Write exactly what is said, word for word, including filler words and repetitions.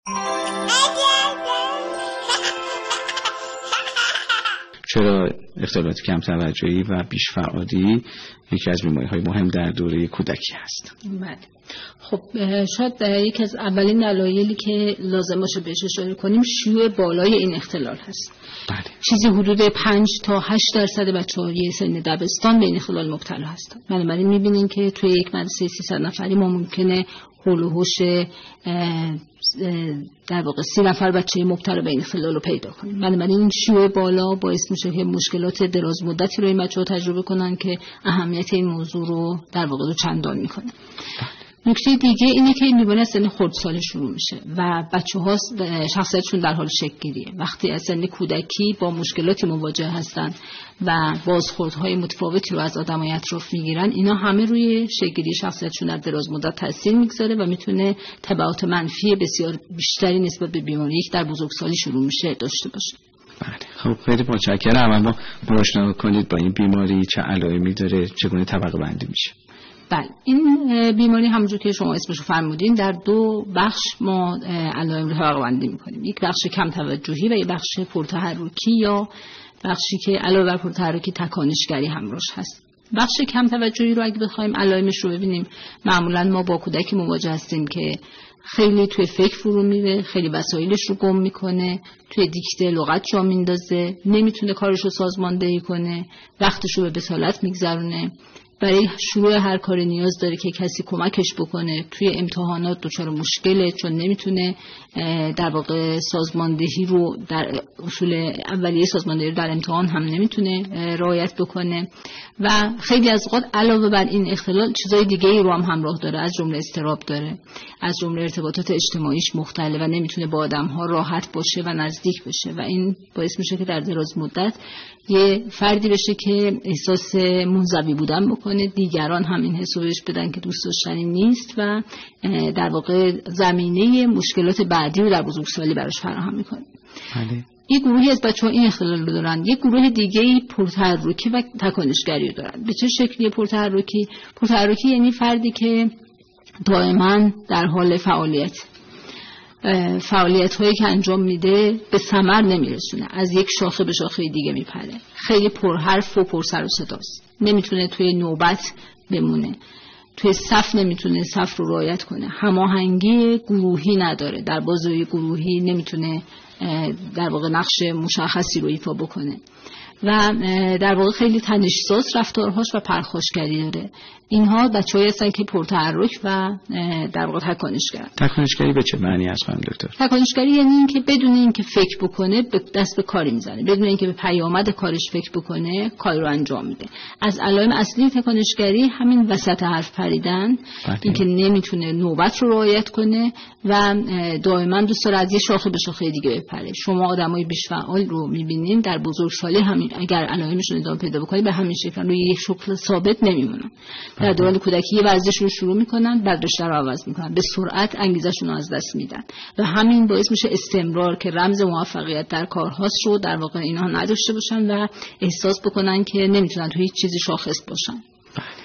چرا اختلالات کم توجهی و بیش فعالی یکی از بیماری‌های مهم در دوره کودکی هست؟ بله. خب شاید یکی از اولین دلایلی که لازم باشه بهش اشاره کنیم شیوع بالای این اختلال هست. بله. چیزی حدود پنج تا هشت درصد بچه‌های سن دبستان به این اختلال مبتلا هستند. بنابراین می‌بینیم که توی یک مدرسه سیصد نفری ما ممکنه حول و حوش در واقع سی نفر بچه مبتلا به این اختلال رو پیدا کنیم. بنابراین این شیوع بالا باعث میشه که مشکلات دراز مدتی رو این بچه‌ها تجربه کنن که اهمیت این موضوع رو در واقع دو چندان میکنه. نکته دیگه اینه که این بیماری از سن خردسال شروع میشه و بچه‌ها شخصیتشون در حال شکل‌گیریه. وقتی از سن کودکی با مشکلاتی مواجه هستن و بازخوردهای متفاوتی رو از آدمای اطراف میگیرن، اینا همه روی شکل‌گیری شخصیتشون در دراز مدت تاثیر میگذاره و میتونه تبعات منفی بسیار بیشتری نسبت به بیماری که در بزرگسالی شروع میشه داشته باشه. بله. خب خیلی متشکرم. اما روشن کنید با این بیماری چه علائمی داره، چگونه طبقه بندی میشه؟ بله، این بیماری همونجور که شما اسمش رو فرمودین در دو بخش ما علائم رو طبقه بندی میکنیم. یک بخش کم توجهی و یک بخش پرتحرکی یا بخشی که علاوه بر پرتحرکی تکانشگری همراهش هست. بخش کم توجهی رو اگه بخوایم علائمش رو ببینیم، معمولا ما با کودکی مواجه هستیم که خیلی توی فکر فرو میره، خیلی وسایلش رو گم میکنه، توی دیکته لغت جا میندازه، نمیتونه کارش رو سازماندهی کنه، وقتش رو به بسالت میگذرونه، برای شروع هر کار نیاز داره که کسی کمکش بکنه، توی امتحانات دچار مشکله چون نمیتونه در واقع سازماندهی رو در اصول اولیه سازماندهی رو در امتحان هم نمیتونه رعایت بکنه و خیلی از اوقات علاوه بر این اختلال چیزای دیگه رو هم همراه داره، از جمله اضطراب داره، از جمله ارتباطات اجتماعیش مختلف و نمیتونه با آدم‌ها راحت باشه و نزدیک بشه و این باعث میشه که در دراز مدت یه فردی بشه که احساس منزوی بودن بکنه، دیگران هم این حسو بهش بدن که دوست داشتنی نیست و در واقع زمینه مشکلات بعدی رو در بزرگسالی براش فراهم میکنه. بله. یک گروهی از بچه‌ها این اختلال رو دارن، یک گروه دیگه‌ای پرتحرکی و تکانشگری رو دارن. به چه شکلی پرتحرکی؟ پرتحرکی یعنی فردی که دائما در حال فعالیت فعالیت هایی که انجام میده به ثمر نمیرسونه، از یک شاخه به شاخه دیگه میپره، خیلی پرحرف و پرسر و صداست، نمیتونه توی نوبت بمونه، توی صف نمیتونه صف رو رعایت کنه، هماهنگی گروهی نداره، در بازی گروهی نمیتونه در واقع نقش مشخصی رو ایفا بکنه و در واقع خیلی تنش‌ساز رفتارهاش و پرخاشگری داره. اینها بچه‌هایی هستن که پرتحرک و در واقع تکانشگر. تکانشگری به چه معنی است خانم دکتر؟ تکانشگری یعنی این که بدون این که فکر بکنه به دست به کاری میزنه، بدون این که به پیامد کارش فکر بکنه کاری رو انجام میده. از علائم اصلی تکانشگری همین وسط حرف پریدن، این که نمیتونه نوبت رو رعایت کنه و دائما دوست داره از یه شاخه به شاخه دیگه بپره. شما آدمای بیش فعال رو میبینین در بزرگسالی همین اگر علائمشون ادامه پیدا بکنه به همین شکل روی یک شکل ثابت نمیمونن. در دوران کودکی یه ورزش رو شروع میکنن، بعد رشته رو عوض میکنن، به سرعت انگیزشون رو از دست میدن و همین باعث میشه استمرار که رمز موفقیت در کارهاست رو در واقع اینا نداشته باشن و احساس بکنن که نمیتونن توی هیچ چیزی شاخص باشن.